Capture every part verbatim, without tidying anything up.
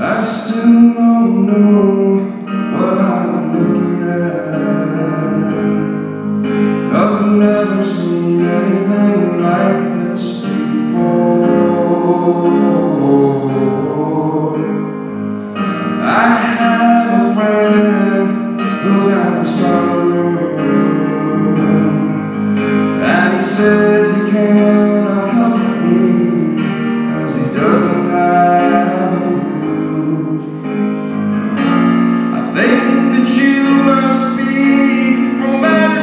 I still don't know what I'm looking at, 'cause I've never seen anything like this before. I have a friend who's an astronomer, and he says he cannot help me 'cause he doesn't have a clue. I think that you must be from outer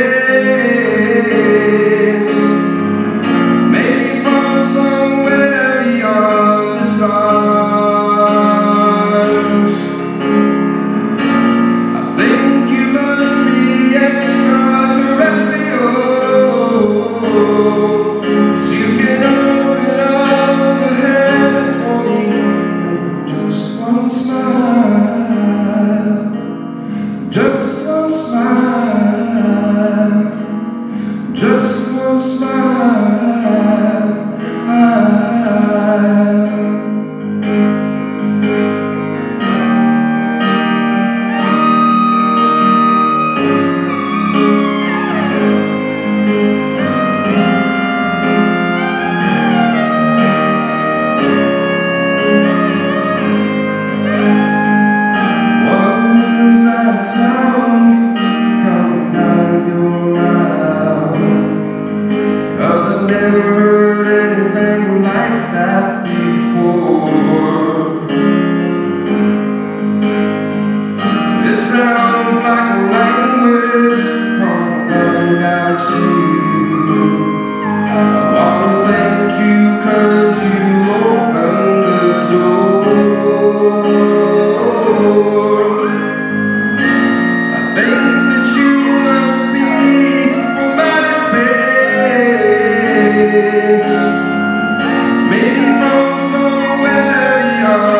space, maybe from somewhere beyond the stars. I think you must be extraterrestrial, 'cause you can open up the heavens for me with just one smile, just one smile, just one smile. Sound coming out of your mouth, 'cause I've never heard anything like that before. It sounds like a language from another galaxy. I wanna thank you 'cause you opened the door. Maybe from somewhere beyond